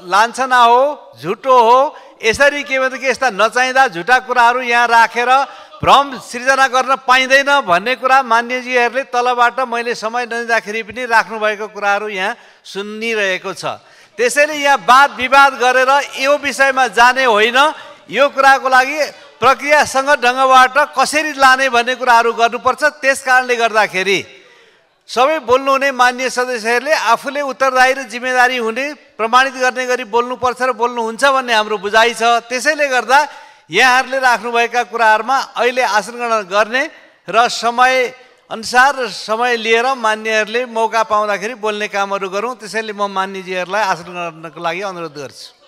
लान्छना हो, झुटो हो। यसरी के भन्छ कि यस्ता नचाहिँदा झुटा कुराहरू यहाँ राखेर भ्रम सिर्जना गर्न पाइँदैन भन्ने कुरा मान्यजीहरूले तलबाट मैले समय नदिँदाखेरि पनि राख्नुभएको कुराहरू यहाँ सुनिरहेको छ। त्यसैले यहाँ वाद विवाद गरेर यो विषयमा जाने होइन, यो कुराको लागि प्रक्रियासँग ढङ्गबाट कसरी लाने भन्ने कुराहरू गर्नुपर्छ। त्यस कारणले गर्दाखेरि सबै बोल्नुहुने मान्य सदस्यहरूले आफूले उत्तरदायी र जिम्मेदारी हुने प्रमाणित गर्ने गरी बोल्नुपर्छ र बोल्नुहुन्छ भन्ने हाम्रो बुझाइ छ। त्यसैले गर्दा यहाँहरूले राख्नुभएका कुराहरूमा अहिले आसन ग्रहण गर्ने र समय अनुसार समय लिएर मान्यहरूले मौका पाउँदाखेरि बोल्ने कामहरू गरौँ। त्यसैले म मान्यजीहरूलाई आसन ग्रहणको लागि अनुरोध गर्छु।